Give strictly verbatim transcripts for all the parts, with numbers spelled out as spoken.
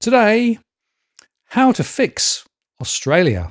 Today, how to fix Australia.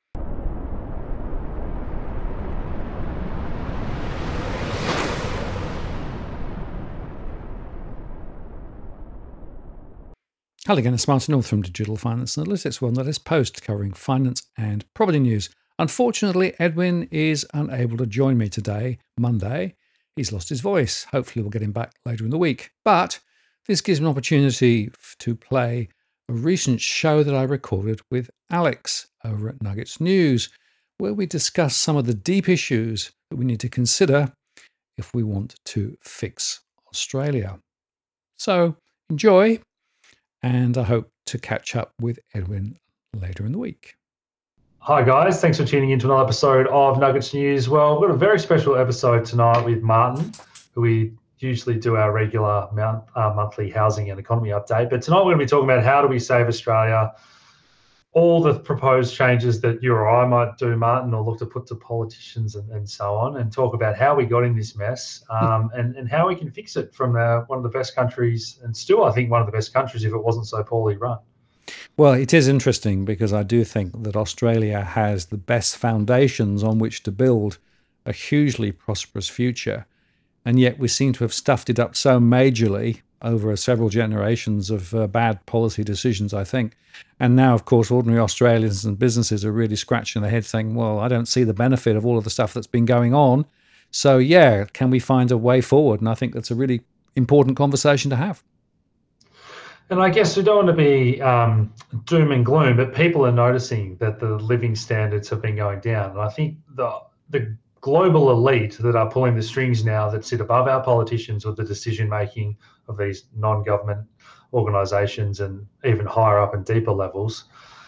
Hello again, it's Martin North from Digital Finance Analytics, one that is post covering finance and property news. Unfortunately, Edwin is unable to join me today, Monday. He's lost his voice. Hopefully we'll get him back later in the week. But this gives me an opportunity to play a recent show that I recorded with Alex over at Nuggets News, where we discuss some of the deep issues that we need to consider if we want to fix Australia. So enjoy, and I hope to catch up with Edwin later in the week. Hi guys, thanks for tuning in to another episode of Nuggets News. Well, we've got a very special episode tonight with Martin, who we usually do our regular month, uh, monthly housing and economy update. But tonight we're going to be talking about how do we save Australia, all the proposed changes that you or I might do, Martin, or look to put to politicians and, and so on, and talk about how we got in this mess um, and, and how we can fix it from uh, one of the best countries, and still I think one of the best countries if it wasn't so poorly run. Well, it is interesting because I do think that Australia has the best foundations on which to build a hugely prosperous future. And yet we seem to have stuffed it up so majorly over several generations of uh, bad policy decisions, I think. And now, of course, ordinary Australians and businesses are really scratching their heads saying, well, I don't see the benefit of all of the stuff that's been going on. So, yeah, can we find a way forward? And I think that's a really important conversation to have. And I guess we don't want to be um, doom and gloom, but people are noticing that the living standards have been going down. And I think the the global elite that are pulling the strings now that sit above our politicians or the decision making of these non-government organisations and even higher up and deeper levels,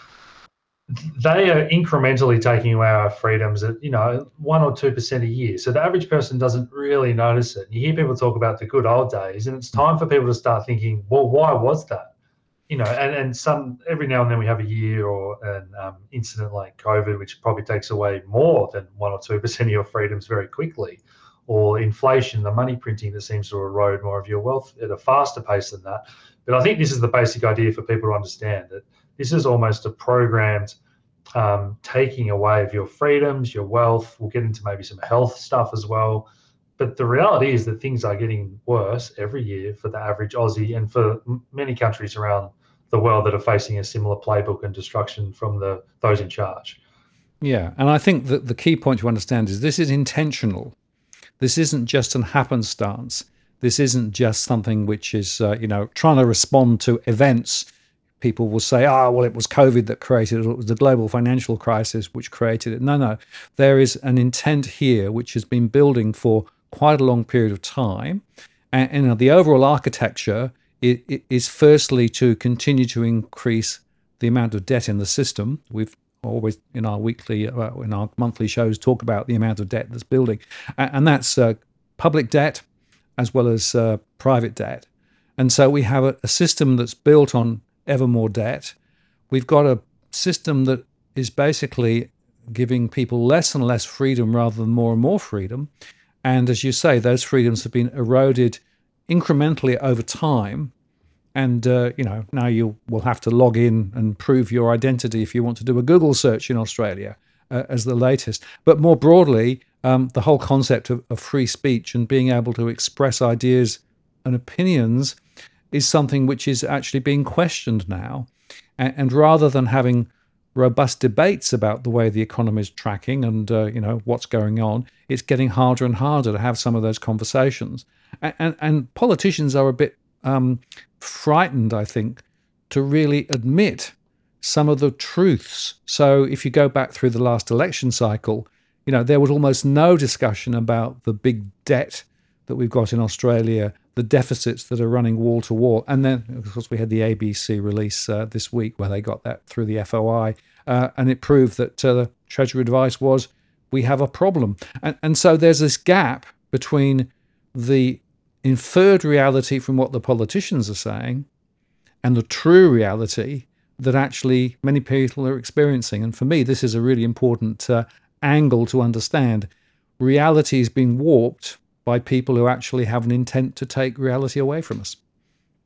they are incrementally taking away our freedoms at, you know, one or two percent a year. So the average person doesn't really notice it. You hear people talk about the good old days, and it's time for people to start thinking, well, why was that? You know, and, and some every now and then we have a year or an um, incident like COVID, which probably takes away more than one or two percent of your freedoms very quickly, or inflation, the money printing that seems to erode more of your wealth at a faster pace than that. But I think this is the basic idea for people to understand that this is almost a programmed um, taking away of your freedoms, your wealth. We'll get into maybe some health stuff as well. But the reality is that things are getting worse every year for the average Aussie and for many countries around the world that are facing a similar playbook and destruction from the those in charge. Yeah, and I think that the key point to understand is this is intentional. This isn't just an happenstance. This isn't just something which is, uh, you know, trying to respond to events. People will say, oh, well, it was COVID that created it, or it was the global financial crisis which created it. No, no, there is an intent here which has been building for quite a long period of time. And, and you know, the overall architecture is, is firstly to continue to increase the amount of debt in the system. We've always, in our weekly, uh, in our monthly shows, talk about the amount of debt that's building. And, and that's uh, public debt as well as uh, private debt. And so we have a, a system that's built on ever more debt. We've got a system that is basically giving people less and less freedom rather than more and more freedom. And as you say, those freedoms have been eroded incrementally over time. And, uh, you know, now you will have to log in and prove your identity if you want to do a Google search in Australia uh, as the latest. But more broadly, um, the whole concept of, of free speech and being able to express ideas and opinions is something which is actually being questioned now. And, and rather than having robust debates about the way the economy is tracking and uh, you know what's going on, it's getting harder and harder to have some of those conversations. And, and, and politicians are a bit um, frightened, I think, to really admit some of the truths. So if you go back through the last election cycle, you know, there was almost no discussion about the big debt that we've got in Australia, the deficits that are running wall to wall. And then, of course, we had the A B C release uh, this week where they got that through the F O I. Uh, and it proved that uh, the Treasury advice was, we have a problem. And, and so there's this gap between the inferred reality from what the politicians are saying and the true reality that actually many people are experiencing. And for me, this is a really important uh, angle to understand. Reality is being warped by people who actually have an intent to take reality away from us.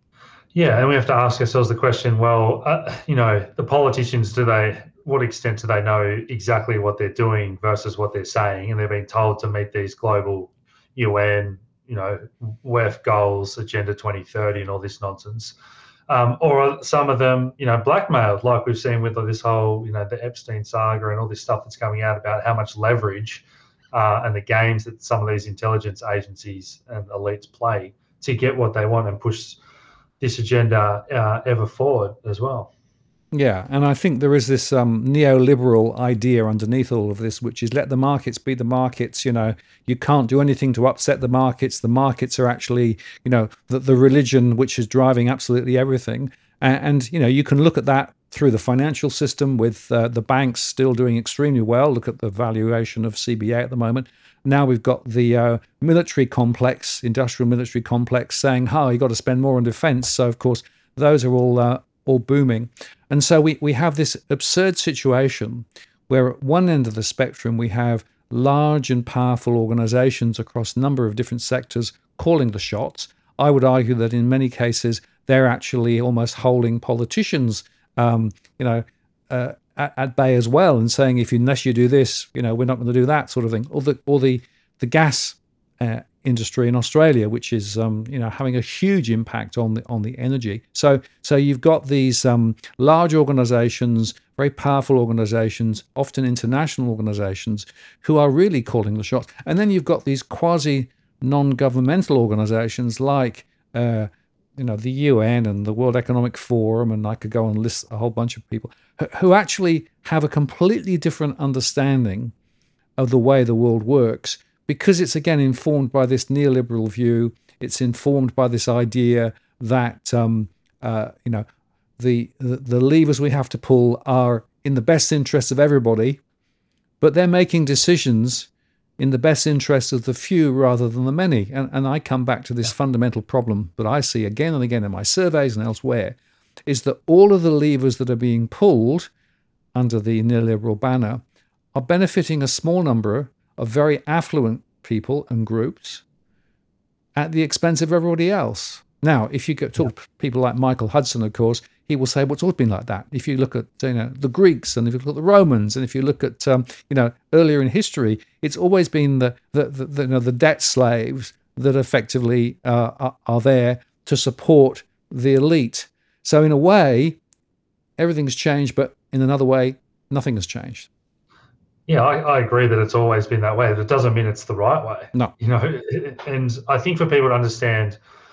Yeah, and we have to ask ourselves the question, well, uh, you know, the politicians, do they, what extent do they know exactly what they're doing versus what they're saying? And they're being told to meet these global U N, you know, W E F goals, Agenda twenty thirty, and all this nonsense. Um, or are some of them, you know, blackmailed, like we've seen with this whole, you know, the Epstein saga and all this stuff that's coming out about how much leverage uh, and the games that some of these intelligence agencies and elites play to get what they want and push this agenda uh, ever forward as well. Yeah, and I think there is this um, neoliberal idea underneath all of this, which is let the markets be the markets. You know, you can't do anything to upset the markets. The markets are actually, you know, the, the religion which is driving absolutely everything. And, and, you know, you can look at that through the financial system with uh, the banks still doing extremely well. Look at the valuation of C B A at the moment. Now we've got the uh, military complex, industrial military complex, saying, "Oh, you got to spend more on defence." So, of course, those are all uh, all booming. And so we, we have this absurd situation where at one end of the spectrum, we have large and powerful organizations across a number of different sectors calling the shots. I would argue that in many cases, they're actually almost holding politicians, um, you know, uh, at, at bay as well, and saying, if you, unless you do this, you know, we're not going to do that sort of thing. Or the, or the, the gas uh, industry in Australia, which is um, you know having a huge impact on the on the energy. So so you've got these um, large organisations, very powerful organisations, often international organisations, who are really calling the shots. And then you've got these quasi non-governmental organisations like uh, you know the U N and the World Economic Forum, and I could go and list a whole bunch of people who actually have a completely different understanding of the way the world works. Because it's, again, informed by this neoliberal view. It's informed by this idea that, um, uh, you know, the, the the levers we have to pull are in the best interest of everybody, but they're making decisions in the best interest of the few rather than the many. And, and I come back to this fundamental problem that I see again and again in my surveys and elsewhere, is that all of the levers that are being pulled under the neoliberal banner are benefiting a small number of very affluent people and groups at the expense of everybody else. Now, if you go talk to people like Michael Hudson, of course, he will say, well, it's always been like that. If you look at you know the Greeks, and if you look at the Romans, and if you look at um, you know earlier in history, it's always been the the, the, the, you know, the debt slaves that effectively uh, are, are there to support the elite. So in a way, everything's changed, but in another way, nothing has changed. Yeah, I, I agree that it's always been that way. That doesn't mean it's the right way. No. You know, and I think for people to understand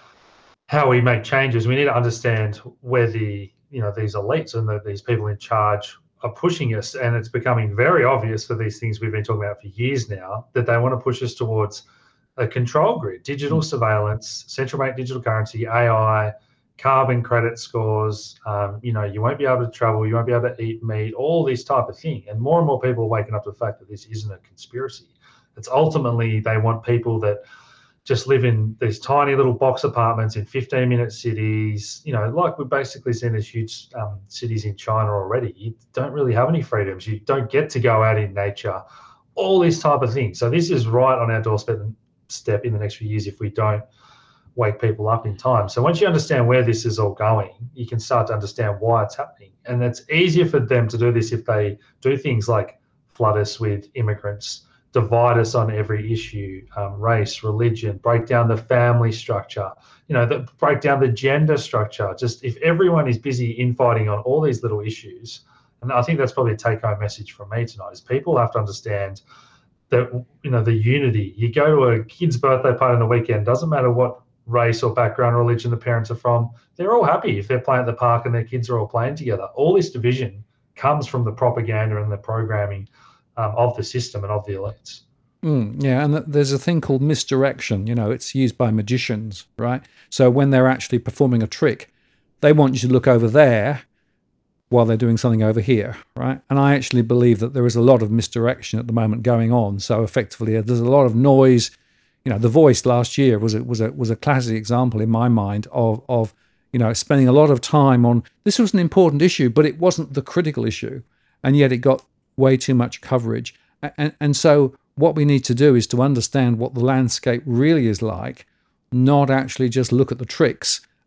how we make changes, we need to understand where the, you know, these elites and the, these people in charge are pushing us. And it's becoming very obvious for these things we've been talking about for years now, that they want to push us towards a control grid, digital mm. surveillance, central bank digital currency, A I, carbon credit scores. Um, you know, you won't be able to travel, you won't be able to eat meat, all this type of thing. And more and more people are waking up to the fact that this isn't a conspiracy. It's ultimately they want people that just live in these tiny little box apartments in fifteen minute cities, you know, like we've basically seen these huge um, cities in China already. You don't really have any freedoms. You don't get to go out in nature, all these type of things. So this is right on our doorstep step in the next few years if we don't wake people up in time. So once you understand where this is all going, you can start to understand why it's happening. And it's easier for them to do this if they do things like flood us with immigrants, divide us on every issue, um, race, religion, break down the family structure, you know, the, break down the gender structure. Just if everyone is busy infighting on all these little issues, and I think that's probably a take-home message from me tonight, is people have to understand that, you know, the unity. You go to a kid's birthday party on the weekend, doesn't matter what race or background, religion the parents are from, they're all happy if they're playing at the park and their kids are all playing together. All this division comes from the propaganda and the programming um, of the system and of the elites. Mm, yeah, and there's a thing called misdirection. You know, it's used by magicians, right? So when they're actually performing a trick, they want you to look over there while they're doing something over here, right? And I actually believe that there is a lot of misdirection at the moment going on. So effectively, there's a lot of noise. You know, The Voice last year was a, was a was a classic example in my mind of of you know spending a lot of time on this was an important issue, but it wasn't the critical issue, and yet it got way too much coverage. And and so what we need to do is to understand what the landscape really is like, not actually just look at the tricks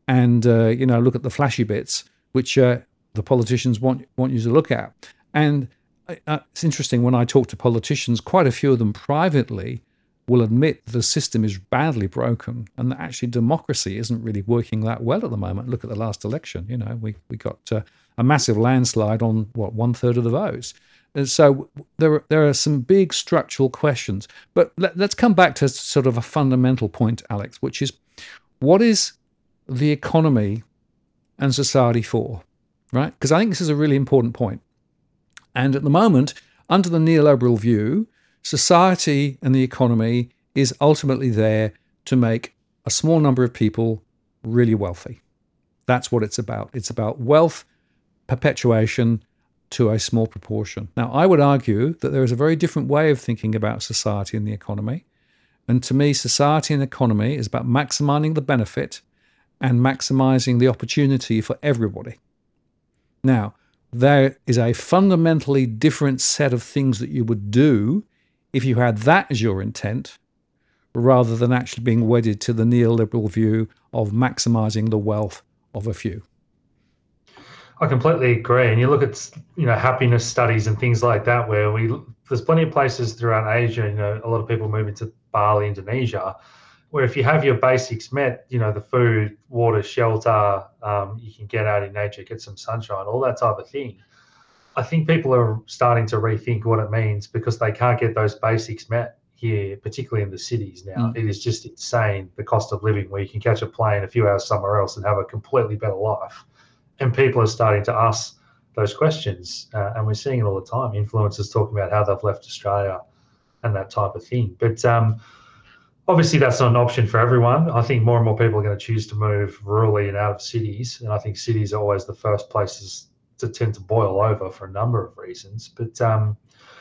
and uh, you know, look at the flashy bits, which uh, the politicians want want you to look at. And uh, it's interesting, when I talk to politicians, quite a few of them privately will admit the system is badly broken and that actually democracy isn't really working that well at the moment. Look at the last election. You know, we we got uh, a massive landslide on what one third of the votes. And so there are, there are some big structural questions. But let, let's come back to sort of a fundamental point, Alex, which is, what is the economy and society for, right? Because I think this is a really important point. And at the moment, under the neoliberal view, society and the economy is ultimately there to make a small number of people really wealthy. That's what it's about. It's about wealth perpetuation to a small proportion. Now, I would argue that there is a very different way of thinking about society and the economy. And to me, society and economy is about maximizing the benefit and maximizing the opportunity for everybody. Now, there is a fundamentally different set of things that you would do if you had that as your intent, rather than actually being wedded to the neoliberal view of maximizing the wealth of a few. I completely agree. And you look at, you know, happiness studies and things like that, where we there's plenty of places throughout Asia, you know, a lot of people move into Bali, Indonesia, where if you have your basics met, you know, the food, water, shelter, um, you can get out in nature, get some sunshine, all that type of thing. I think people are starting to rethink what it means, because they can't get those basics met here, particularly in the cities now. Mm. It is just insane, the cost of living, where you can catch a plane a few hours somewhere else and have a completely better life. And people are starting to ask those questions, uh, and we're seeing it all the time. Influencers talking about how they've left Australia and that type of thing. But um, obviously that's not an option for everyone. I think more and more people are going to choose to move rurally and out of cities. And I think cities are always the first places to tend to boil over for a number of reasons. But um,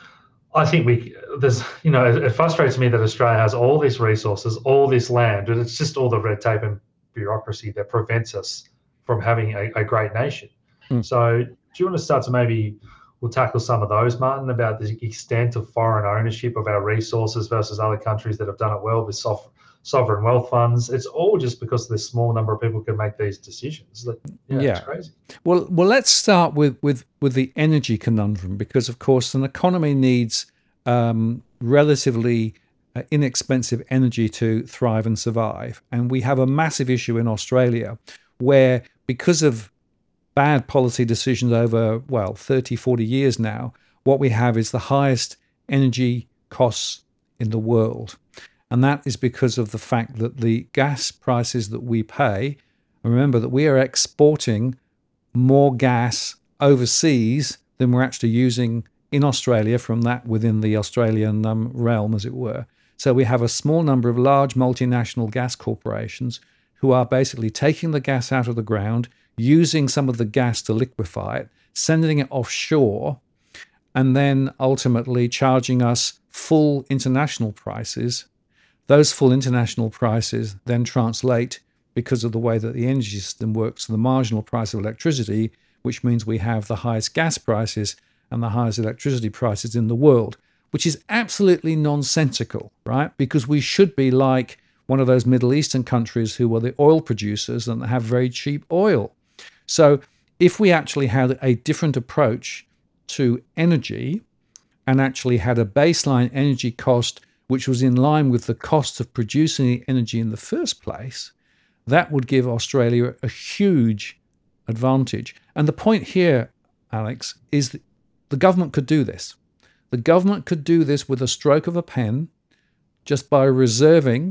I think we, there's, you know, it, it frustrates me that Australia has all these resources, all this land, and it's just all the red tape and bureaucracy that prevents us from having a, a great nation. Mm. So do you want to start to maybe, we'll tackle some of those, Martin, about the extent of foreign ownership of our resources versus other countries that have done it well with soft, sovereign wealth funds? It's all just because the small number of people can make these decisions. That, yeah, yeah. It's crazy. Well, well, let's start with, with, with the energy conundrum, because, of course, an economy needs um, relatively uh, inexpensive energy to thrive and survive. And we have a massive issue in Australia where, because of bad policy decisions over, well, thirty, forty years now, what we have is the highest energy costs in the world. And that is because of the fact that the gas prices that we pay, remember that we are exporting more gas overseas than we're actually using in Australia from that within the Australian um, realm, as it were. So we have a small number of large multinational gas corporations who are basically taking the gas out of the ground, using some of the gas to liquefy it, sending it offshore, and then ultimately charging us full international prices. Those full international prices then translate, because of the way that the energy system works, to the marginal price of electricity, which means we have the highest gas prices and the highest electricity prices in the world, which is absolutely nonsensical, right? Because we should be like one of those Middle Eastern countries who are the oil producers and have very cheap oil. So if we actually had a different approach to energy and actually had a baseline energy cost which was in line with the cost of producing the energy in the first place, that would give Australia a huge advantage. And the point here, Alex, is that the government could do this. The government could do this with a stroke of a pen, just by reserving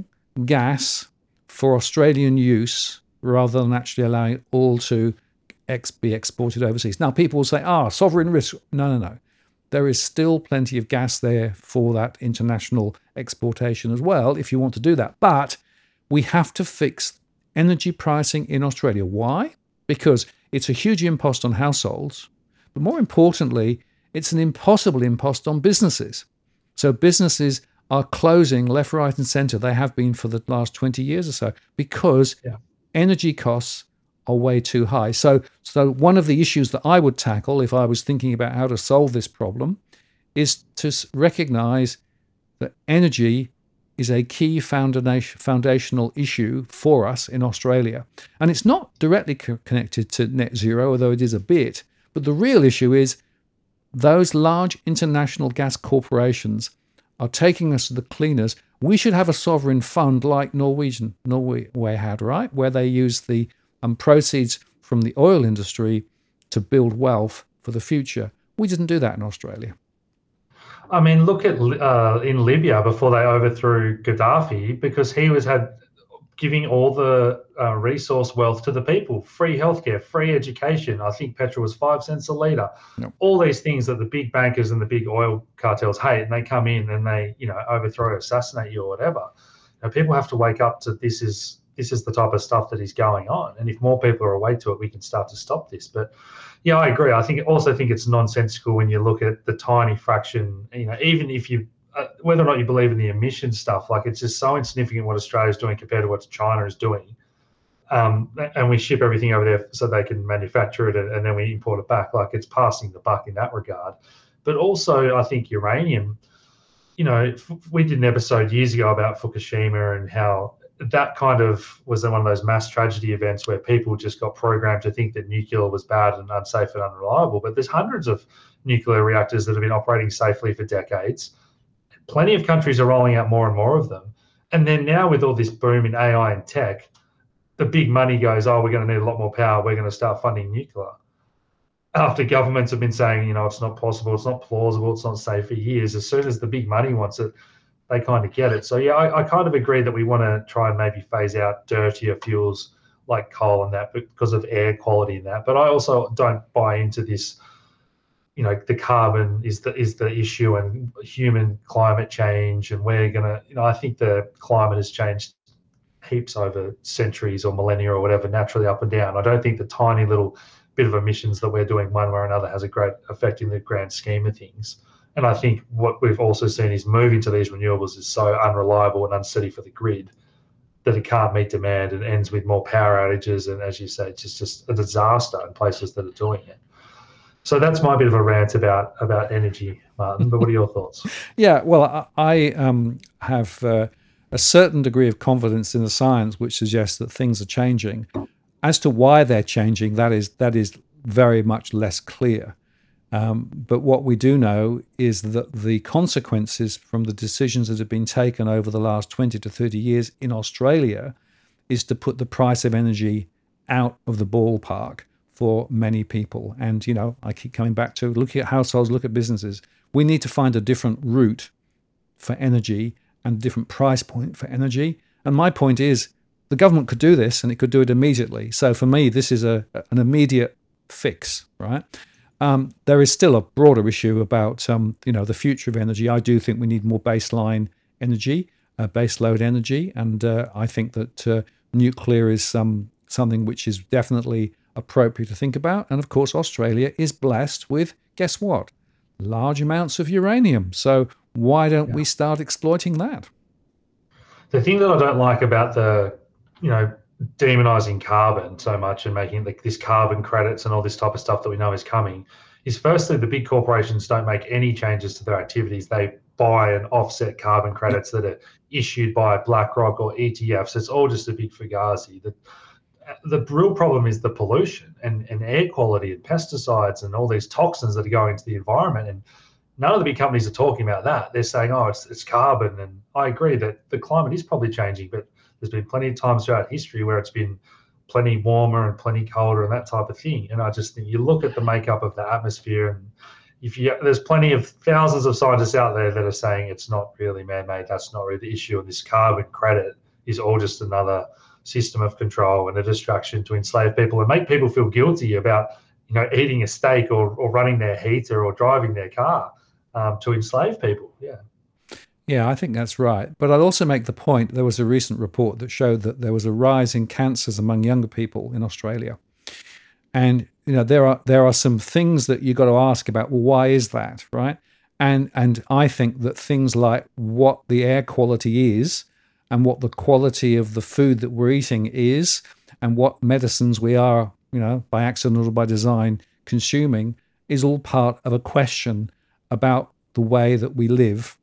gas for Australian use rather than actually allowing it all to ex- be exported overseas. Now, people will say, ah, sovereign risk. No, no, no. There is still plenty of gas there for that international exportation as well, if you want to do that. But we have to fix energy pricing in Australia. Why? Because it's a huge impost on households, but more importantly, it's an impossible impost on businesses. So businesses are closing left, right, and centre. They have been for the last twenty years or so, because yeah. energy costs are way too high. So, so one of the issues that I would tackle if I was thinking about how to solve this problem is to recognise that energy is a key foundation, foundational issue for us in Australia. And it's not directly co- connected to net zero, although it is a bit. But the real issue is those large international gas corporations are taking us to the cleaners. We should have a sovereign fund like Norwegian, Norway had, right? Where they use the um, proceeds from the oil industry to build wealth for the future. We didn't do that in Australia. I mean, look at uh, in Libya before they overthrew Gaddafi, because he was had giving all the uh, resource wealth to the people, free healthcare, free education. I think petrol was five cents a litre. Yep. All these things that the big bankers and the big oil cartels hate, and they come in and they, you know, overthrow, assassinate you or whatever. Now, people have to wake up to this is this is the type of stuff that is going on, and if more people are awake to it, we can start to stop this. But yeah, I agree. I think also think it's nonsensical when you look at the tiny fraction. You know, even if you, uh, whether or not you believe in the emission stuff, like it's just so insignificant what Australia is doing compared to what China is doing. Um, and we ship everything over there so they can manufacture it, and, and then we import it back. Like it's passing the buck in that regard. But also, I think uranium. You know, we did an episode years ago about Fukushima and how that kind of was one of those mass tragedy events where people just got programmed to think that nuclear was bad and unsafe and unreliable. But there's hundreds of nuclear reactors that have been operating safely for decades. Plenty of countries are rolling out more and more of them. And then now with all this boom in A I and tech, the big money goes, oh, we're going to need a lot more power. We're going to start funding nuclear. After governments have been saying, you know, it's not possible, it's not plausible, it's not safe for years, as soon as the big money wants it, they kind of get it. So, yeah, I, I kind of agree that we want to try and maybe phase out dirtier fuels like coal and that because of air quality and that. But I also don't buy into this, you know, the carbon is the is the issue and human climate change. And we're going to, you know, I think the climate has changed heaps over centuries or millennia or whatever, naturally up and down. I don't think the tiny little bit of emissions that we're doing one way or another has a great effect in the grand scheme of things. And I think what we've also seen is moving to these renewables is so unreliable and unsteady for the grid that it can't meet demand and ends with more power outages. And as you say, it's just, just a disaster in places that are doing it. So that's my bit of a rant about about energy, Martin. But what are your thoughts? Yeah, well, I um, have uh, a certain degree of confidence in the science, which suggests that things are changing. As to why they're changing, that is that is very much less clear. Um, but what we do know is that the consequences from the decisions that have been taken over the last twenty to thirty years in Australia is to put the price of energy out of the ballpark for many people. And, you know, I keep coming back to look at households, look at businesses. We need to find a different route for energy and a different price point for energy. And my point is the government could do this and it could do it immediately. So for me, this is a an immediate fix, right? Um, there is still a broader issue about, um, you know, the future of energy. I do think we need more baseline energy, uh, base load energy. And uh, I think that uh, nuclear is um, something which is definitely appropriate to think about. And of course, Australia is blessed with, guess what? Large amounts of uranium. So why don't yeah. we start exploiting that? The thing that I don't like about the, you know, demonizing carbon so much and making like this carbon credits and all this type of stuff that we know is coming is firstly, the big corporations don't make any changes to their activities. They buy and offset carbon credits that are issued by BlackRock or E T Fs. It's all just a big fugazi. The, the real problem is the pollution and, and air quality and pesticides and all these toxins that are going into the environment. And none of the big companies are talking about that. They're saying, oh, it's, it's carbon. And I agree that the climate is probably changing, but there's been plenty of times throughout history where it's been plenty warmer and plenty colder and that type of thing. And I just think you look at the makeup of the atmosphere, and if you there's plenty of thousands of scientists out there that are saying it's not really man-made, that's not really the issue, and this carbon credit is all just another system of control and a distraction to enslave people and make people feel guilty about, you know, eating a steak or, or running their heater or driving their car um, to enslave people. Yeah. Yeah, I think that's right. But I'd also make the point, there was a recent report that showed that there was a rise in cancers among younger people in Australia. And, you know, there are there are some things that you've got to ask about, well, why is that, right? And and I think that things like what the air quality is and what the quality of the food that we're eating is and what medicines we are, you know, by accident or by design consuming is all part of a question about the way that we live.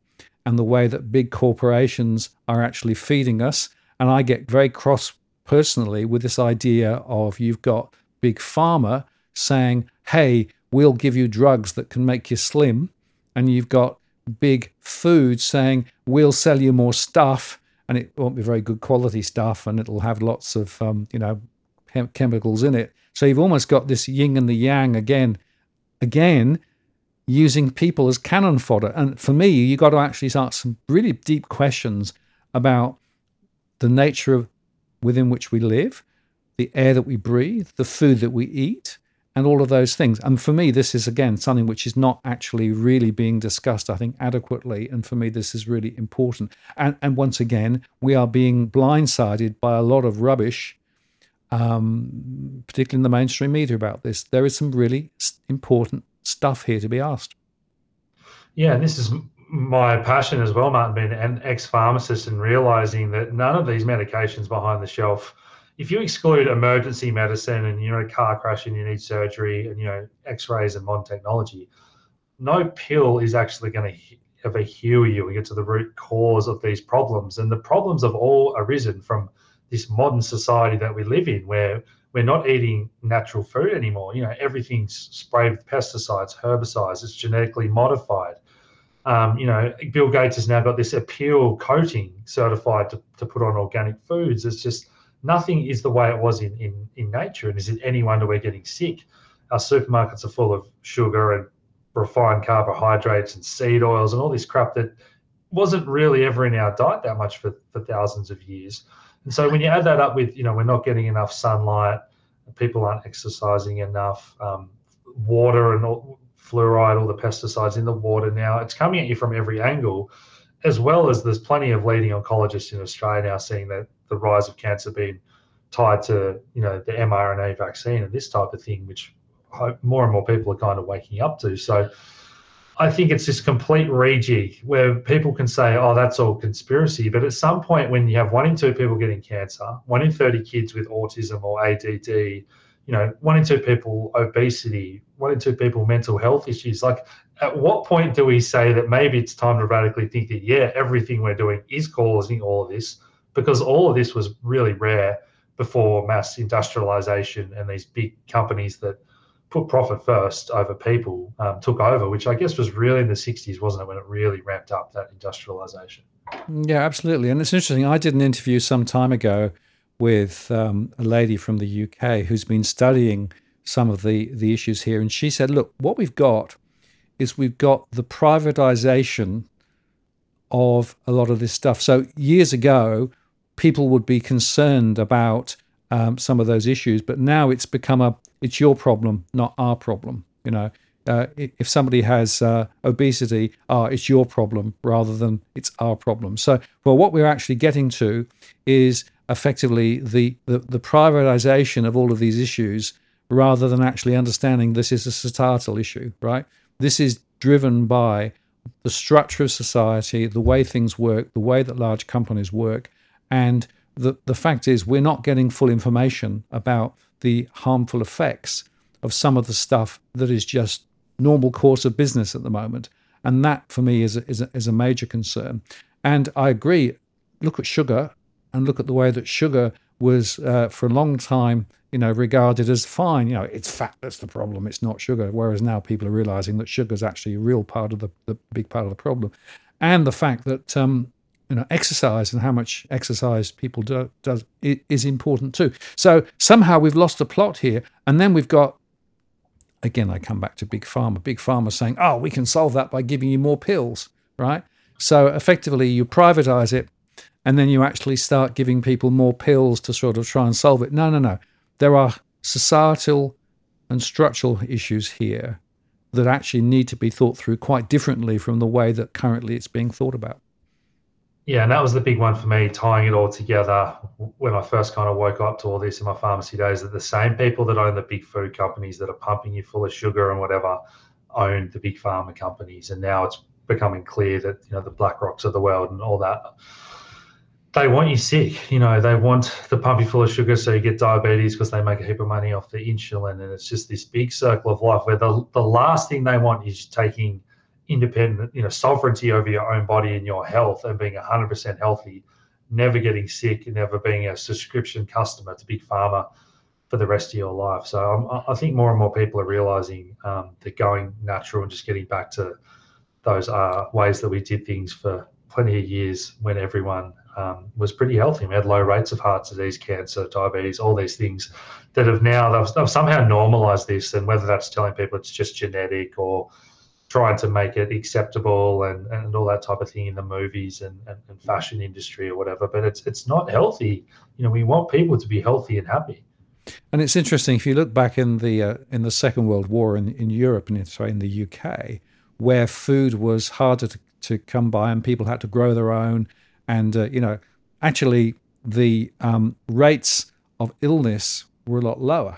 and the way that big corporations are actually feeding us. And I get very cross personally with this idea of you've got big pharma saying, hey, we'll give you drugs that can make you slim. And you've got big food saying, we'll sell you more stuff, and it won't be very good quality stuff, and it'll have lots of, um, you know, chem- chemicals in it. So you've almost got this yin and the yang again, again, using people as cannon fodder. And for me, you got to actually ask some really deep questions about the nature of within which we live, the air that we breathe, the food that we eat, and all of those things. And for me, this is, again, something which is not actually really being discussed, I think, adequately. And for me, this is really important. And, and once again, we are being blindsided by a lot of rubbish, um, particularly in the mainstream media about this. There is some really important stuff here to be asked. Yeah, and this is my passion as well, Martin, being an ex-pharmacist and realizing that none of these medications behind the shelf, if you exclude emergency medicine and you're in a car crash and you need surgery and, you know, x-rays and modern technology, no pill is actually going to ever heal you and get to the root cause of these problems. And the problems have all arisen from this modern society that we live in, where we're not eating natural food anymore. You know, everything's sprayed with pesticides, herbicides, it's genetically modified. Um, you know, Bill Gates has now got this appeal coating certified to, to put on organic foods. It's just, nothing is the way it was in, in, in nature. And is it any wonder we're getting sick? Our supermarkets are full of sugar and refined carbohydrates and seed oils and all this crap that wasn't really ever in our diet that much for, for thousands of years. And so when you add that up with, you know, we're not getting enough sunlight, people aren't exercising enough, um, water and all, fluoride, all the pesticides in the water now, it's coming at you from every angle, as well as there's plenty of leading oncologists in Australia now seeing that the rise of cancer being tied to, you know, the mRNA vaccine and this type of thing, which hope more and more people are kind of waking up to. So I think it's this complete rejig where people can say, oh, that's all conspiracy. But at some point when you have one in two people getting cancer, one in thirty kids with autism or A D D, you know, one in two people obesity, one in two people mental health issues, like at what point do we say that maybe it's time to radically think that, yeah, everything we're doing is causing all of this? Because all of this was really rare before mass industrialization and these big companies that put profit first over people um, took over, which I guess was really in the sixties, wasn't it, when it really ramped up that industrialization? Yeah, absolutely. And it's interesting. I did an interview some time ago with um, a lady from the U K who's been studying some of the, the issues here. And she said, look, what we've got is we've got the privatization of a lot of this stuff. So years ago, people would be concerned about um, some of those issues, but now it's become a, it's your problem, not our problem. You know, uh, if somebody has uh, obesity, oh, it's your problem rather than it's our problem. So, well, what we're actually getting to is effectively the, the, the privatization of all of these issues rather than actually understanding this is a societal issue, right? This is driven by the structure of society, the way things work, the way that large companies work. And the, the fact is we're not getting full information about the harmful effects of some of the stuff that is just normal course of business at the moment. And that, for me, is a, is a, is a major concern. And I agree, look at sugar and look at the way that sugar was, uh, for a long time, you know, regarded as fine. You know, it's fat that's the problem, it's not sugar. Whereas now people are realizing that sugar is actually a real part of the, the big part of the problem. And the fact that, um, you know, exercise and how much exercise people do does is important too. So somehow we've lost the plot here. And then we've got, again, I come back to Big Pharma, Big Pharma saying, oh, we can solve that by giving you more pills, right? So effectively you privatize it and then you actually start giving people more pills to sort of try and solve it. No, no, no. There are societal and structural issues here that actually need to be thought through quite differently from the way that currently it's being thought about. Yeah, and that was the big one for me, tying it all together when I first kind of woke up to all this in my pharmacy days, that the same people that own the big food companies that are pumping you full of sugar and whatever own the big pharma companies. And now it's becoming clear that, you know, the BlackRocks of the world and all that, they want you sick. You know, they want to pump you full of sugar so you get diabetes because they make a heap of money off the insulin. And it's just this big circle of life where the, the last thing they want is taking independent, you know, sovereignty over your own body and your health and being one hundred percent healthy, never getting sick, and never being a subscription customer to Big Pharma for the rest of your life. So um, I think more and more people are realizing um, that going natural and just getting back to those uh, ways that we did things for plenty of years when everyone um, was pretty healthy. We had low rates of heart disease, cancer, diabetes, all these things that have now, they've, they've somehow normalized this. And whether that's telling people it's just genetic or trying to make it acceptable and, and all that type of thing in the movies and, and, and fashion industry or whatever, but it's it's not healthy. You know, we want people to be healthy and happy. And it's interesting, if you look back in the uh, in the Second World War in, in Europe and in, sorry, in the U K, where food was harder to, to come by and people had to grow their own, and uh, you know, actually the um, rates of illness were a lot lower.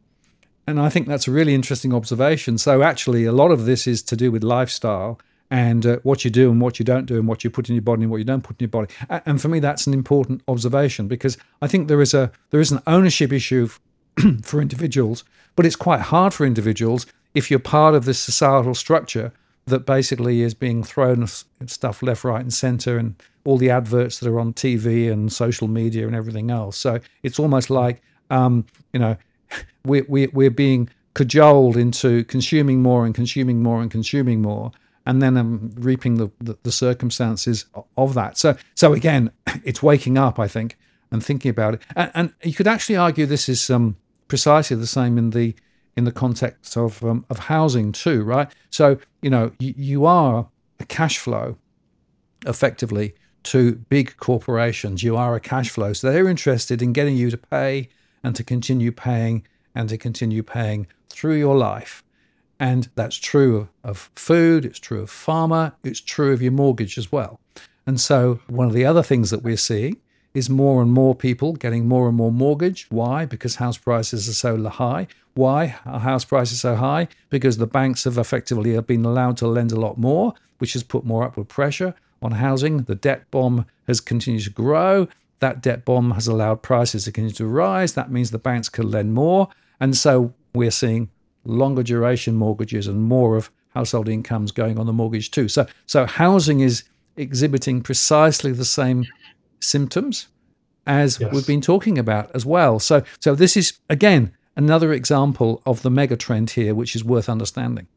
And I think that's a really interesting observation. So actually, a lot of this is to do with lifestyle and uh, what you do and what you don't do and what you put in your body and what you don't put in your body. And for me, that's an important observation, because I think there is a there is an ownership issue for individuals, but it's quite hard for individuals if you're part of this societal structure that basically is being thrown stuff left, right, and center, and all the adverts that are on T V and social media and everything else. So it's almost like um, you know. We're, we're, we're being cajoled into consuming more and consuming more and consuming more, and then um, reaping the, the, the circumstances of that. So, so again, it's waking up, I think, and thinking about it. And, and you could actually argue this is um, precisely the same in the in the context of um, of housing too, right? So, you know, you, you are a cash flow, effectively, to big corporations. You are a cash flow, so they're interested in getting you to pay and to continue paying and to continue paying through your life. And that's true of, of food, it's true of pharma, it's true of your mortgage as well. And so one of the other things that we're seeing is more and more people getting more and more mortgage. Why? Because house prices are so high. Why are house prices so high? Because the banks have effectively been allowed to lend a lot more, which has put more upward pressure on housing. The debt bomb has continued to grow. That debt bomb has allowed prices to continue to rise. That means the banks can lend more. And so we're seeing longer duration mortgages and more of household incomes going on the mortgage too. So, so housing is exhibiting precisely the same symptoms as yes. we've been talking about as well. So, so this is, again, another example of the mega trend here, which is worth understanding.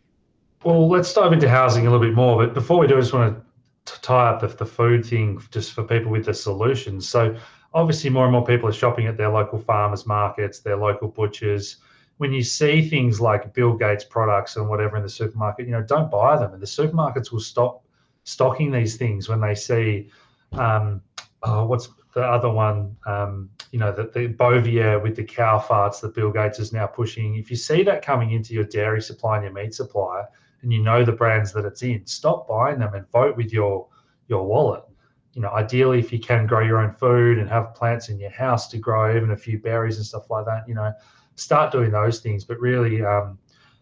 Well, let's dive into housing a little bit more. But before we do, I just want to to tie up the, the food thing just for people with the solutions. So obviously more and more people are shopping at their local farmers markets, their local butchers. When you see things like Bill Gates products and whatever in the supermarket, you know, don't buy them. And the supermarkets will stop stocking these things when they see, um, oh, what's the other one, um, you know, the, the Bovier with the cow farts that Bill Gates is now pushing. If you see that coming into your dairy supply and your meat supply, and you know the brands that it's in, stop buying them and vote with your your wallet. You know, ideally, if you can grow your own food and have plants in your house to grow even a few berries and stuff like that, you know, start doing those things. But really, um,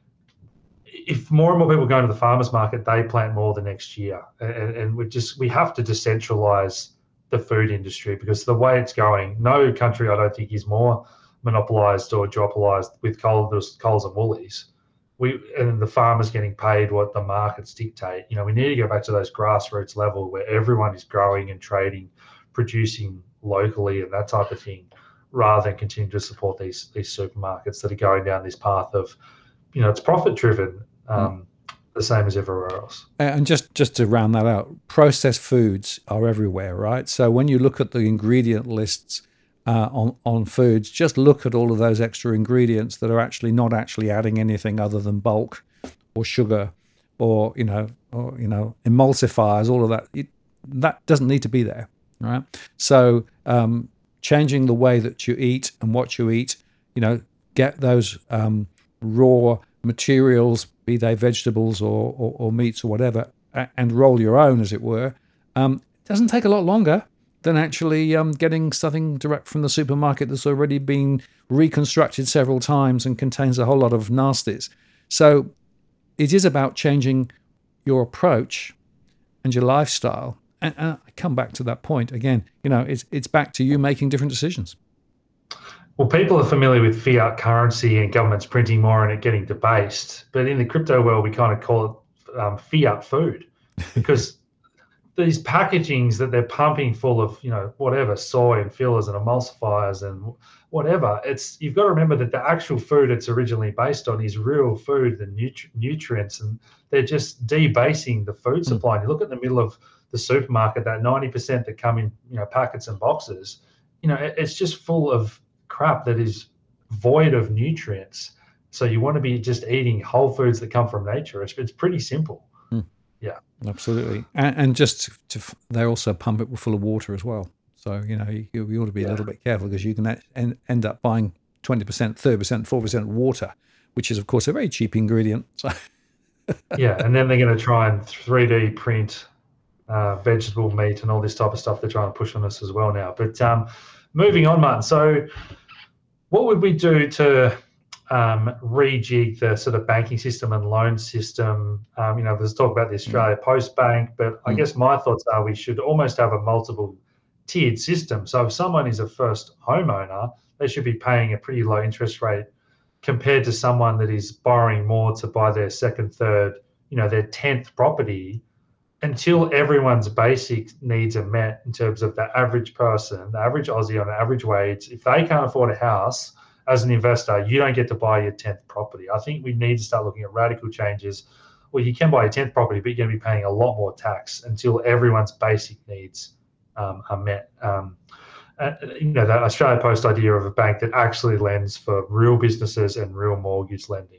if more and more people go into the farmers market, they plant more the next year. And, and we just we have to decentralize the food industry, because the way it's going, no country I don't think is more monopolized or duopolized with Coles, Coles and Woolies. We, and the farmers getting paid what the markets dictate. You know, we need to go back to those grassroots level where everyone is growing and trading, producing locally and that type of thing, rather than continue to support these these supermarkets that are going down this path of, you know, it's profit driven, um, mm. the same as everywhere else. And just, just to round that out, processed foods are everywhere, right? So when you look at the ingredient lists Uh, on, on foods, just look at all of those extra ingredients that are actually not actually adding anything other than bulk or sugar or, you know, or, you know, emulsifiers, all of that. It, that doesn't need to be there, right? So um, changing the way that you eat and what you eat, you know, get those um, raw materials, be they vegetables or, or, or meats or whatever, and roll your own, as it were. Um, it doesn't take a lot longer than actually um, getting something direct from the supermarket that's already been reconstructed several times and contains a whole lot of nasties. So it is about changing your approach and your lifestyle. And, and I come back to that point again. You know, it's it's back to you making different decisions. Well, people are familiar with fiat currency and governments printing more and it getting debased. But in the crypto world, we kind of call it um, fiat food, because these packagings that they're pumping full of, you know, whatever, soy and fillers and emulsifiers and whatever, it's, you've got to remember that the actual food it's originally based on is real food and nutri- nutrients, and they're just debasing the food supply. Mm. And you look at the middle of the supermarket, that ninety percent that come in, you know, packets and boxes, you know, it, it's just full of crap that is void of nutrients. So you want to be just eating whole foods that come from nature. It's, it's pretty simple. Mm. Yeah, absolutely. And, and just to, to, they also pump it full of water as well. So, you know, you, you ought to be yeah. a little bit careful, because you can end, end up buying twenty percent, thirty percent, four percent water, which is, of course, a very cheap ingredient. So. Yeah, and then they're going to try and three D print uh, vegetable meat and all this type of stuff they're trying to push on us as well now. But um, moving on, Martin. So what would we do to um, rejig the sort of banking system and loan system? Um, you know, there's talk about the Australia mm. Post Bank, but I mm. guess my thoughts are we should almost have a multiple tiered system. So if someone is a first homeowner, they should be paying a pretty low interest rate compared to someone that is borrowing more to buy their second, third, you know, their tenth property, until everyone's basic needs are met in terms of the average person, the average Aussie on an average wage. If they can't afford a house as an investor, you don't get to buy your tenth property. I think we need to start looking at radical changes where you can buy your tenth property, but you're going to be paying a lot more tax until everyone's basic needs um, are met. Um, uh, you know, that Australia Post idea of a bank that actually lends for real businesses and real mortgage lending.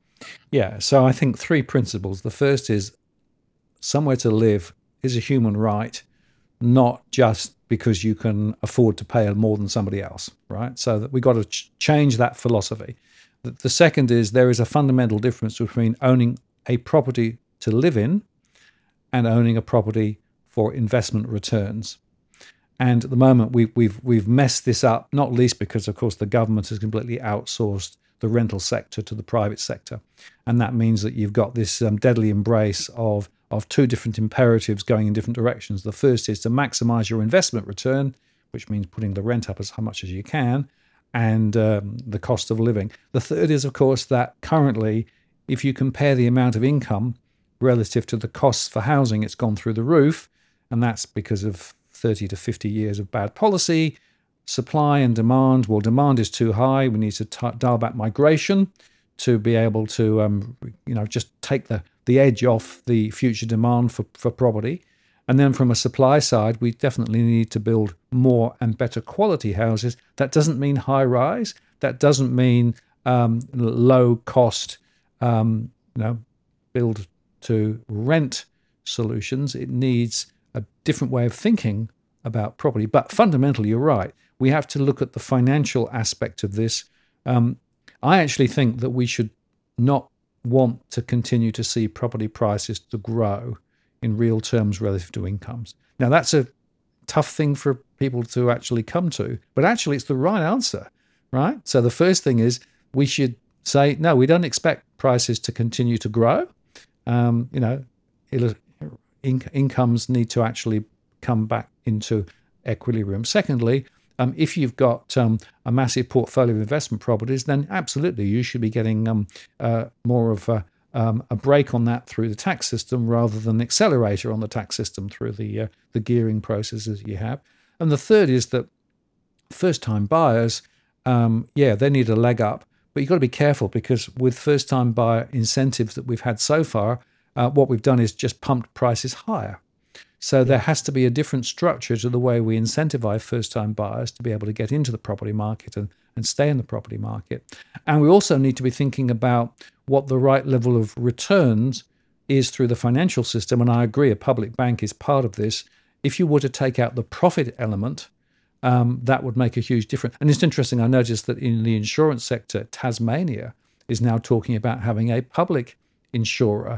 Yeah, so I think three principles. The first is somewhere to live is a human right, not just because you can afford to pay more than somebody else, right? So that we've got to ch- change that philosophy. The, the second is there is a fundamental difference between owning a property to live in and owning a property for investment returns. And at the moment, we've, we've, we've messed this up, not least because, of course, the government has completely outsourced the rental sector to the private sector. And that means that you've got this um, deadly embrace of, of two different imperatives going in different directions. The first is to maximize your investment return, which means putting the rent up as much as you can, and um, the cost of living. The third is, of course, that currently, if you compare the amount of income relative to the costs for housing, it's gone through the roof. And that's because of thirty to fifty years of bad policy. Supply and demand, well, demand is too high. We need to t- dial back migration to be able to, um, you know, just take the, the edge off the future demand for, for property. And then from a supply side, we definitely need to build more and better quality houses. That doesn't mean high rise. That doesn't mean um, low cost, um, you know, build to rent solutions. It needs a different way of thinking about property. But fundamentally, you're right. We have to look at the financial aspect of this. Um, I actually think that we should not want to continue to see property prices to grow in real terms relative to incomes. Now, that's a tough thing for people to actually come to, but actually it's the right answer, right? So the first thing is we should say, no, we don't expect prices to continue to grow. Um, you know, it'll, in, incomes need to actually come back into equilibrium. Secondly, um, if you've got um, a massive portfolio of investment properties, then absolutely you should be getting um, uh, more of a, um, a break on that through the tax system rather than an accelerator on the tax system through the uh, the gearing processes you have. And the third is that first-time buyers, um, yeah, they need a leg up, but you've got to be careful because with first-time buyer incentives that we've had so far, uh, what we've done is just pumped prices higher. So there has to be a different structure to the way we incentivize first-time buyers to be able to get into the property market and, and stay in the property market. And we also need to be thinking about what the right level of returns is through the financial system. And I agree, a public bank is part of this. If you were to take out the profit element, um, that would make a huge difference. And it's interesting, I noticed that in the insurance sector, Tasmania is now talking about having a public insurer,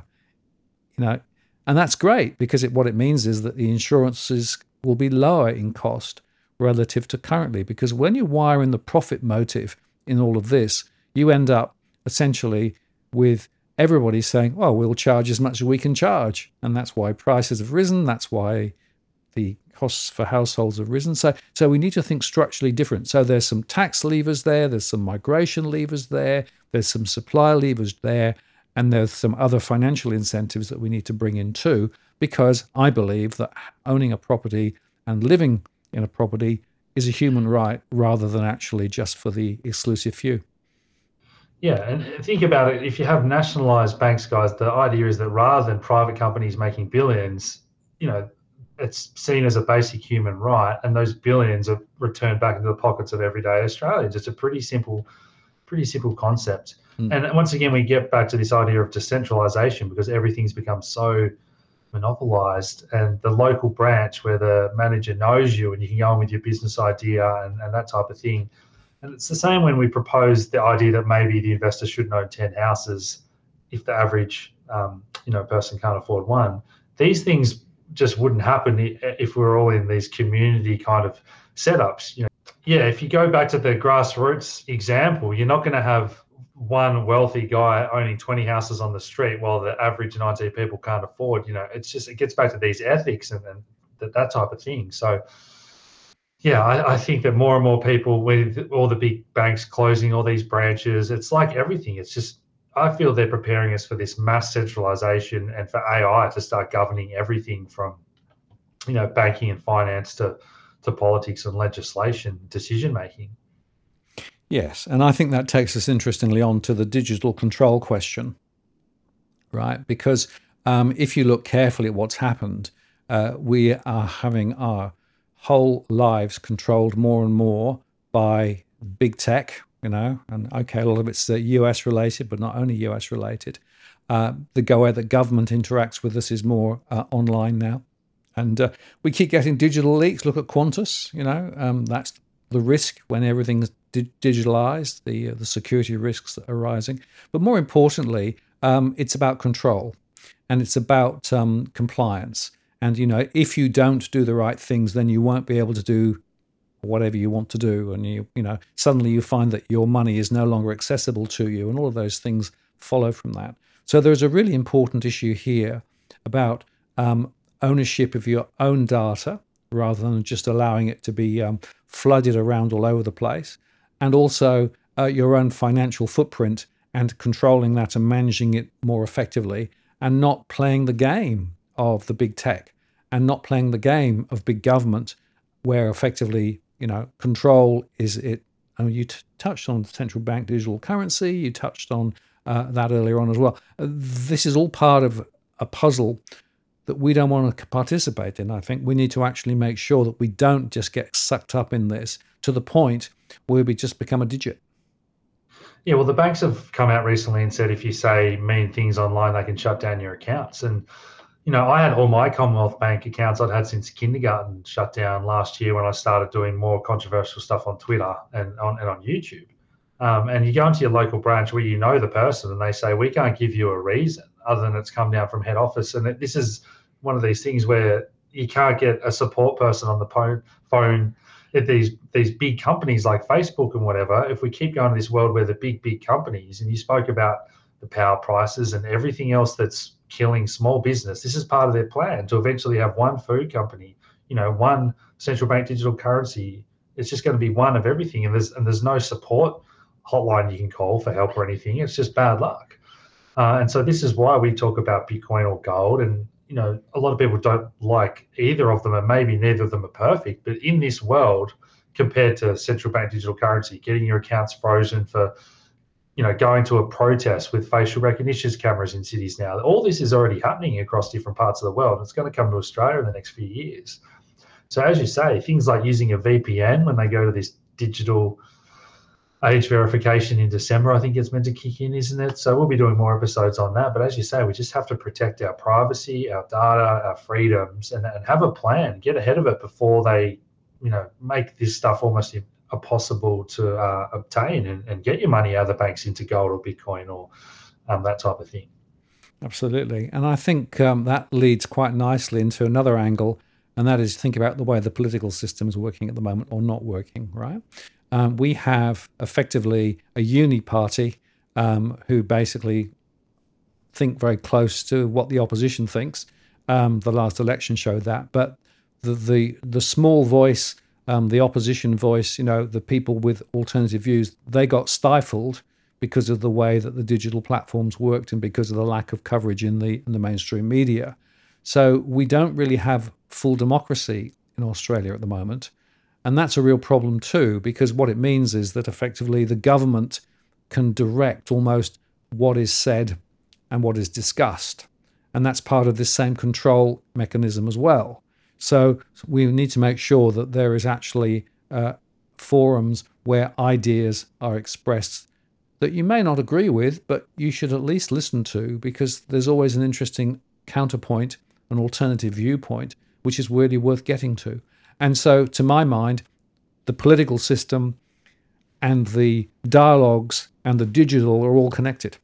you know, and that's great because it, what it means is that the insurances will be lower in cost relative to currently. Because when you wire in the profit motive in all of this, you end up essentially with everybody saying, well, we'll charge as much as we can charge. And that's why prices have risen. That's why the costs for households have risen. So, so we need to think structurally different. So there's some tax levers there. There's some migration levers there. There's some supply levers there. And there's some other financial incentives that we need to bring in too, because I believe that owning a property and living in a property is a human right rather than actually just for the exclusive few. Yeah, and think about it. If you have nationalized banks, guys, the idea is that rather than private companies making billions, you know, it's seen as a basic human right, and those billions are returned back into the pockets of everyday Australians. It's a pretty simple, pretty simple concept. Mm. And once again, we get back to this idea of decentralization because everything's become so monopolized, and the local branch where the manager knows you and you can go in with your business idea and, and that type of thing. And it's the same when we propose the idea that maybe the investor should own ten houses if the average um, you know person can't afford one. These things just wouldn't happen if we were all in these community kind of setups. You know, yeah, if you go back to the grassroots example, you're not going to have one wealthy guy owning twenty houses on the street while the average nineteen people can't afford. You know, it's just, it gets back to these ethics and, and that, that type of thing. So yeah, I, I think that more and more people, with all the big banks closing all these branches, it's like everything. It's just, I feel they're preparing us for this mass centralization and for A I to start governing everything from, you know, banking and finance to, to politics and legislation, decision making. Yes, and I think that takes us interestingly on to the digital control question, right? Because um, if you look carefully at what's happened, uh, we are having our whole lives controlled more and more by big tech, you know, and okay, a lot of it's uh, U S related, but not only U S related. Uh, the way that government interacts with us is more uh, online now. And uh, we keep getting digital leaks. Look at Qantas, you know, um, that's the risk when everything's di- digitalized, the, uh, the security risks that are rising. But more importantly, um, it's about control and it's about um, compliance. And, you know, if you don't do the right things, then you won't be able to do whatever you want to do. And, you you know, suddenly you find that your money is no longer accessible to you. And all of those things follow from that. So there's a really important issue here about um, ownership of your own data rather than just allowing it to be um, flooded around all over the place. And also uh, your own financial footprint and controlling that and managing it more effectively and not playing the game of the big tech and not playing the game of big government where effectively, you know, control is it. Oh, you t- touched on central bank digital currency. You touched on uh, that earlier on as well. Uh, this is all part of a puzzle that we don't want to participate in. I think we need to actually make sure that we don't just get sucked up in this to the point where we just become a digit. Yeah, well, the banks have come out recently and said if you say mean things online, they can shut down your accounts. And you know, I had all my Commonwealth Bank accounts I'd had since kindergarten shut down last year when I started doing more controversial stuff on Twitter and on and on YouTube. Um, and you go into your local branch where you know the person and they say, we can't give you a reason other than it's come down from head office. And it, this is one of these things where you can't get a support person on the phone, phone at these, these big companies like Facebook and whatever. If we keep going to this world where the big, big companies, and you spoke about the power prices and everything else that's killing small business. This is part of their plan to eventually have one food company, you know, one central bank digital currency. It's just going to be one of everything. And there's and there's no support hotline you can call for help or anything. It's just bad luck. Uh, and so this is why we talk about Bitcoin or gold. And, you know, a lot of people don't like either of them, and maybe neither of them are perfect. But in this world, compared to central bank digital currency, getting your accounts frozen for, you know, going to a protest with facial recognition cameras in cities now. All this is already happening across different parts of the world. It's going to come to Australia in the next few years. So as you say, things like using a V P N when they go to this digital age verification in December, I think it's meant to kick in, isn't it? So we'll be doing more episodes on that. But as you say, we just have to protect our privacy, our data, our freedoms, and, and have a plan, get ahead of it before they, you know, make this stuff almost possible to uh, obtain and, and get your money out of the banks into gold or Bitcoin or um, that type of thing. Absolutely. And I think um, that leads quite nicely into another angle, and that is think about the way the political system is working at the moment or not working, right? Um, we have effectively a uni party um, who basically think very close to what the opposition thinks. Um, the last election showed that. But the the, the small voice, Um, the opposition voice, you know, the people with alternative views, they got stifled because of the way that the digital platforms worked and because of the lack of coverage in the in the mainstream media. So we don't really have full democracy in Australia at the moment. And that's a real problem too, because what it means is that effectively the government can direct almost what is said and what is discussed. And that's part of this same control mechanism as well. So we need to make sure that there is actually uh, forums where ideas are expressed that you may not agree with, but you should at least listen to, because there's always an interesting counterpoint, an alternative viewpoint, which is really worth getting to. And so, to my mind, the political system and the dialogues and the digital are all connected.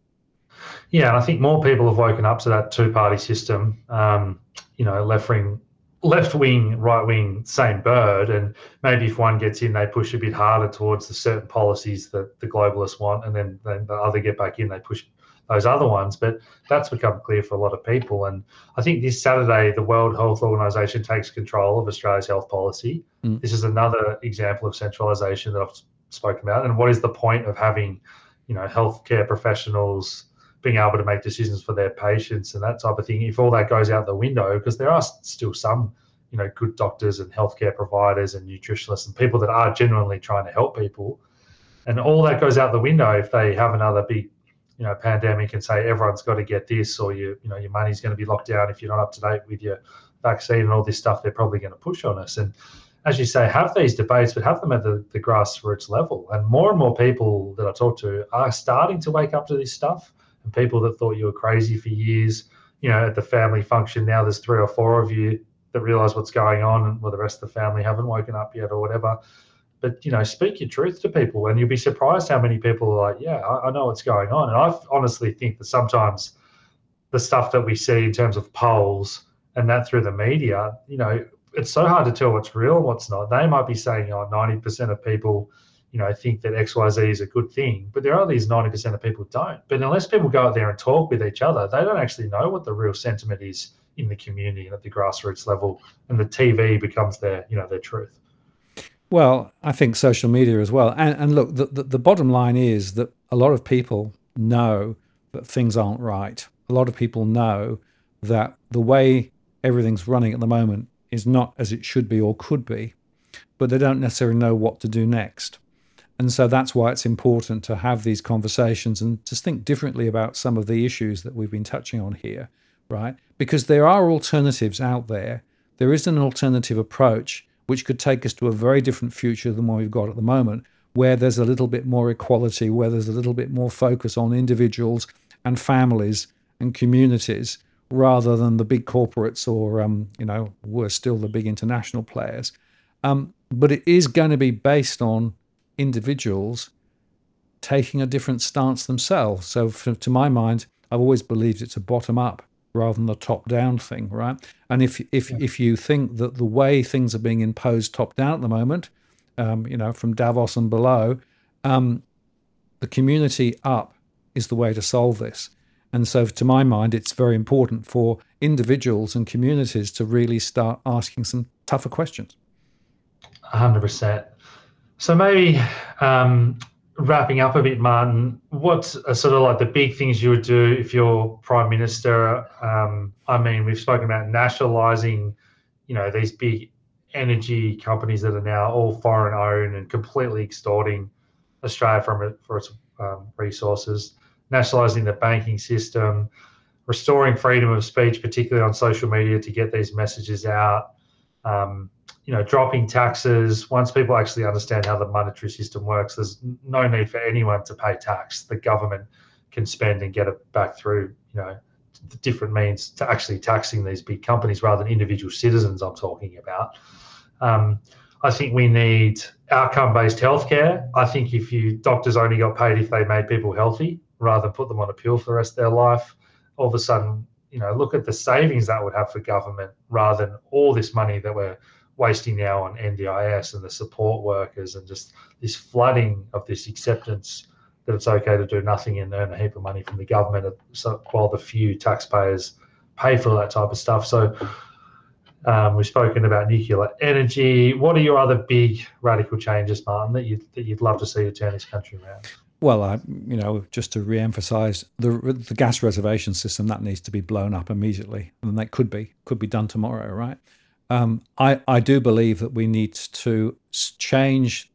Yeah, and I think more people have woken up to that two-party system. Um, you know, left wing, left wing, right wing, same bird. And maybe if one gets in, they push a bit harder towards the certain policies that the globalists want, and then, then the other get back in, they push those other ones. But that's become clear for a lot of people. And I think this Saturday, the World Health Organization takes control of Australia's health policy. Mm. This is another example of centralisation that I've spoken about. And what is the point of having, you know, healthcare professionals being able to make decisions for their patients and that type of thing, if all that goes out the window? Because there are still some, you know, good doctors and healthcare providers and nutritionists and people that are genuinely trying to help people. And all that goes out the window if they have another big, you know, pandemic and say everyone's got to get this, or you, you know, your money's going to be locked down if you're not up to date with your vaccine and all this stuff. They're probably going to push on us. And as you say, have these debates, but have them at the, the grassroots level. And more and more people that I talk to are starting to wake up to this stuff. And people that thought you were crazy for years, you know, at the family function, now there's three or four of you that realize what's going on, and well, the rest of the family haven't woken up yet or whatever. But, you know, speak your truth to people, and you'll be surprised how many people are like, yeah, I, I know what's going on. And I honestly think that sometimes the stuff that we see in terms of polls and that through the media, you know, it's so hard to tell what's real and what's not. They might be saying, oh, ninety percent of people, you know, think that X Y Z is a good thing, but there are these ninety percent of people don't. But unless people go out there and talk with each other, they don't actually know what the real sentiment is in the community and at the grassroots level, and the T V becomes their, you know, their truth. Well, I think social media as well. And, and look, the, the, the bottom line is that a lot of people know that things aren't right. A lot of people know that the way everything's running at the moment is not as it should be or could be, but they don't necessarily know what to do next. And so that's why it's important to have these conversations and to think differently about some of the issues that we've been touching on here, right? Because there are alternatives out there. There is an alternative approach which could take us to a very different future than what we've got at the moment, where there's a little bit more equality, where there's a little bit more focus on individuals and families and communities, rather than the big corporates or, um, you know, worse still, the big international players. Um, but it is going to be based on individuals taking a different stance themselves. So for, to my mind, I've always believed it's a bottom-up rather than the top-down thing, right? And if if yeah. if you think that the way things are being imposed top-down at the moment, um, you know, from Davos and below, um, the community up is the way to solve this. And so to my mind, it's very important for individuals and communities to really start asking some tougher questions. one hundred percent. So maybe um, wrapping up a bit, Martin, what's sort of like the big things you would do if you're Prime Minister? Um, I mean, we've spoken about nationalising, you know, these big energy companies that are now all foreign owned and completely extorting Australia from it for its um, resources, nationalising the banking system, restoring freedom of speech, particularly on social media, to get these messages out. Um, you know, dropping taxes. Once people actually understand how the monetary system works, there's no need for anyone to pay tax. The government can spend and get it back through, you know, the different means to actually taxing these big companies rather than individual citizens I'm talking about. Um, I think we need outcome-based healthcare. I think if you doctors only got paid if they made people healthy rather than put them on a pill for the rest of their life, all of a sudden, you know, look at the savings that would have for government rather than all this money that we're wasting now on N D I S and the support workers and just this flooding of this acceptance that it's okay to do nothing and earn a heap of money from the government so, while the few taxpayers pay for that type of stuff. So um, we've spoken about nuclear energy. What are your other big radical changes, Martin, that, you, that you'd love to see to turn this country around? Well, I, you know, just to re-emphasize the the gas reservation system that needs to be blown up immediately, and that could be could be done tomorrow, right? Um, I I do believe that we need to change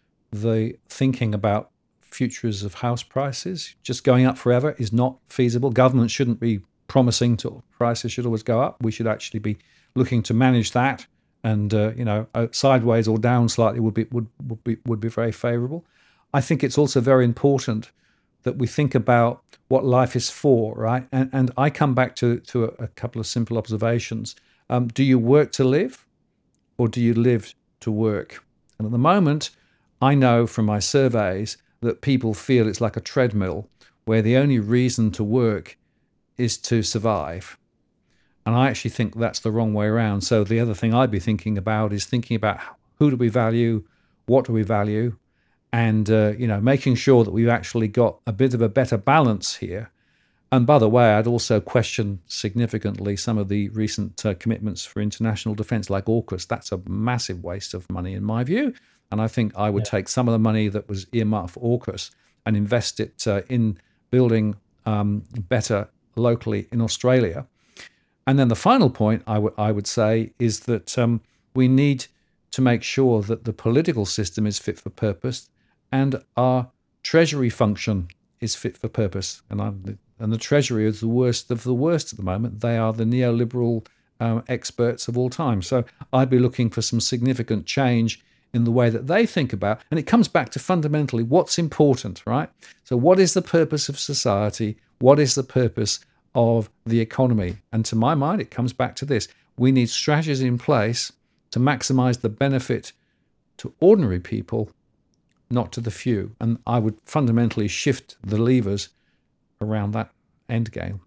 the thinking about futures of house prices. Just going up forever is not feasible. Government shouldn't be promising to prices should always go up. We should actually be looking to manage that, and uh, you know, sideways or down slightly would be would would be would be very favourable. I think it's also very important that we think about what life is for, right? And and I come back to to a, a couple of simple observations. Um, do you work to live, or do you live to work? And at the moment, I know from my surveys that people feel it's like a treadmill where the only reason to work is to survive. And I actually think that's the wrong way around. So the other thing I'd be thinking about is thinking about who do we value, what do we value, and uh, you know, making sure that we've actually got a bit of a better balance here. And by the way, I'd also question significantly some of the recent uh, commitments for international defence, like AUKUS. That's a massive waste of money in my view. And I think I would yeah. take some of the money that was earmarked for AUKUS and invest it uh, in building um, better locally in Australia. And then the final point I would I would say is that um, we need to make sure that the political system is fit for purpose and our treasury function is fit for purpose. And I'm, and the treasury is the worst of the worst at the moment. They are the neoliberal um, experts of all time. So I'd be looking for some significant change in the way that they think about, and it comes back to fundamentally what's important, right? So what is the purpose of society? What is the purpose of the economy? And to my mind, it comes back to this. We need strategies in place to maximize the benefit to ordinary people, not to the few. And I would fundamentally shift the levers around that end game.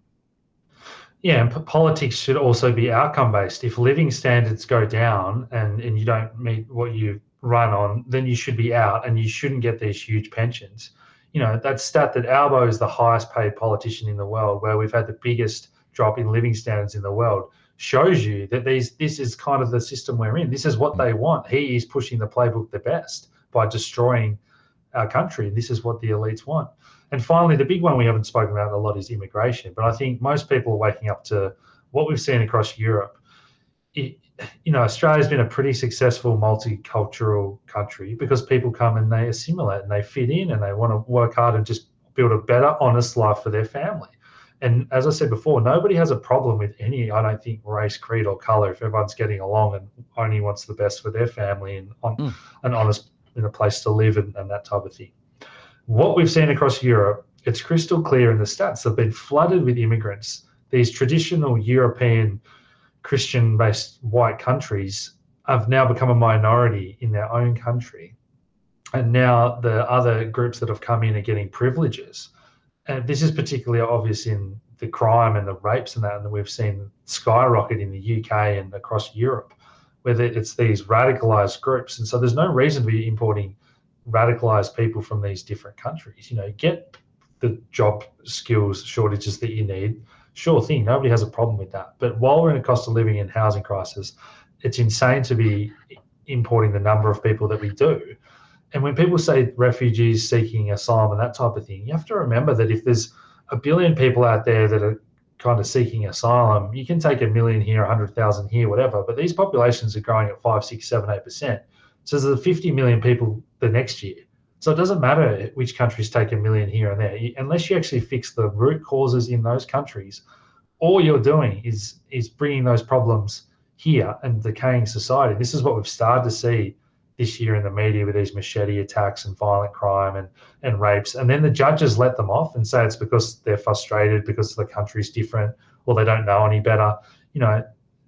Yeah, and politics should also be outcome-based. If living standards go down and, and you don't meet what you run on, then you should be out and you shouldn't get these huge pensions. You know, that stat that Albo is the highest paid politician in the world, where we've had the biggest drop in living standards in the world, shows you that these this is kind of the system we're in. This is what they want. He is pushing the playbook the best by destroying our country. This is what the elites want. And finally, the big one we haven't spoken about a lot is immigration. But I think most people are waking up to what we've seen across Europe. It, you know, Australia's been a pretty successful multicultural country because people come and they assimilate and they fit in and they want to work hard and just build a better, honest life for their family. And as I said before, nobody has a problem with any, I don't think, race, creed or colour if everyone's getting along and only wants the best for their family and on, mm. an honest in a place to live and, and that type of thing. What we've seen across Europe, it's crystal clear in the stats. They've been flooded with immigrants. These traditional European Christian-based white countries have now become a minority in their own country. And now the other groups that have come in are getting privileges. And this is particularly obvious in the crime and the rapes and that, and we've seen skyrocket in the U K and across Europe, where it's these radicalized groups. And so there's no reason to be importing radicalized people from these different countries. You know, get the job skills shortages that you need. Sure thing, nobody has a problem with that. But while we're in a cost of living and housing crisis, it's insane to be importing the number of people that we do. And when people say refugees seeking asylum and that type of thing, you have to remember that if there's a billion people out there that are kind of seeking asylum, you can take a million here, a hundred thousand here, whatever. But these populations are growing at five, six, seven, eight percent. So there's fifty million people the next year. So it doesn't matter which countries take a million here and there, you, unless you actually fix the root causes in those countries. All you're doing is is bringing those problems here and decaying society. This is what we've started to see this year in the media with these machete attacks and violent crime and, and rapes. And then the judges let them off and say it's because they're frustrated because the country's different or they don't know any better. You know,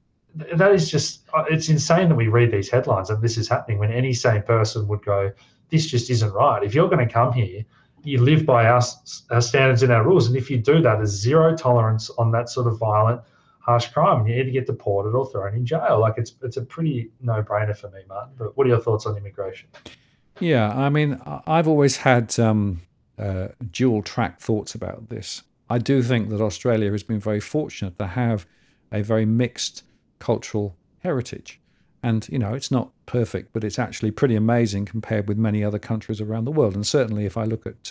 that is just, it's insane that we read these headlines and this is happening when any sane person would go, this just isn't right. If you're going to come here, you live by our, our standards and our rules. And if you do that, there's zero tolerance on that sort of violent, harsh crime. And you either get deported or thrown in jail. Like it's it's a pretty no-brainer for me, Martin. But what are your thoughts on immigration? Yeah, I mean, I've always had um, uh, dual-track thoughts about this. I do think that Australia has been very fortunate to have a very mixed cultural heritage. And, you know, it's not perfect, but it's actually pretty amazing compared with many other countries around the world. And certainly if I look at uh,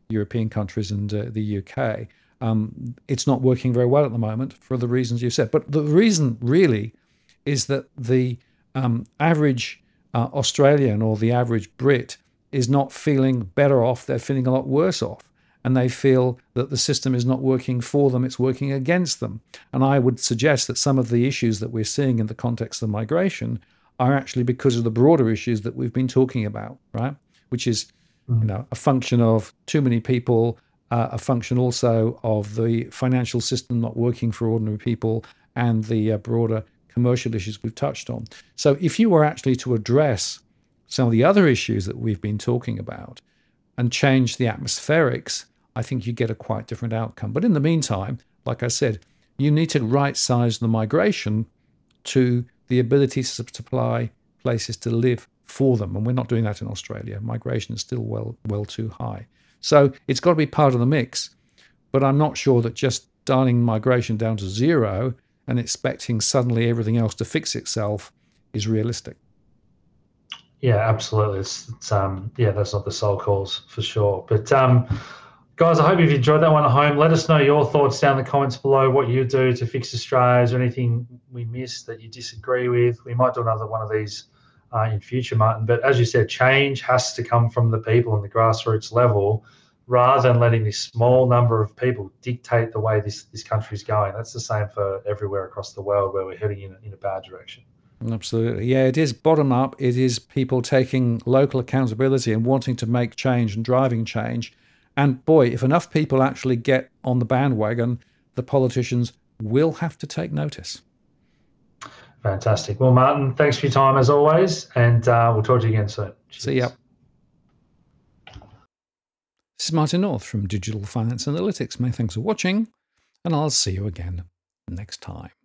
European countries and uh, the U K. Um, it's not working very well at the moment for the reasons you said. But the reason really is that the um, average uh, Australian or the average Brit is not feeling better off. They're feeling a lot worse off. And they feel that the system is not working for them, it's working against them. And I would suggest that some of the issues that we're seeing in the context of migration are actually because of the broader issues that we've been talking about, right? Which is, you know, a function of too many people, uh, a function also of the financial system not working for ordinary people, and the uh, broader commercial issues we've touched on. So if you were actually to address some of the other issues that we've been talking about and change the atmospherics, I think you get a quite different outcome. But in the meantime, like I said, you need to right-size the migration to the ability to supply places to live for them. And we're not doing that in Australia. Migration is still well, well too high. So it's got to be part of the mix. But I'm not sure that just dialing migration down to zero and expecting suddenly everything else to fix itself is realistic. Yeah, absolutely. It's, it's um, yeah, that's not the sole cause for sure. But um, guys, I hope you've enjoyed that one at home. Let us know your thoughts down in the comments below, what you do to fix Australia. Is there anything we missed that you disagree with? We might do another one of these uh, in future, Martin. But as you said, change has to come from the people on the grassroots level rather than letting this small number of people dictate the way this, this country is going. That's the same for everywhere across the world where we're heading in, in a bad direction. Absolutely. Yeah, it is bottom up. It is people taking local accountability and wanting to make change and driving change. And boy, if enough people actually get on the bandwagon, the politicians will have to take notice. Fantastic. Well, Martin, thanks for your time as always, and uh, we'll talk to you again soon. Cheers. See ya. This is Martin North from Digital Finance Analytics. Many thanks for watching, and I'll see you again next time.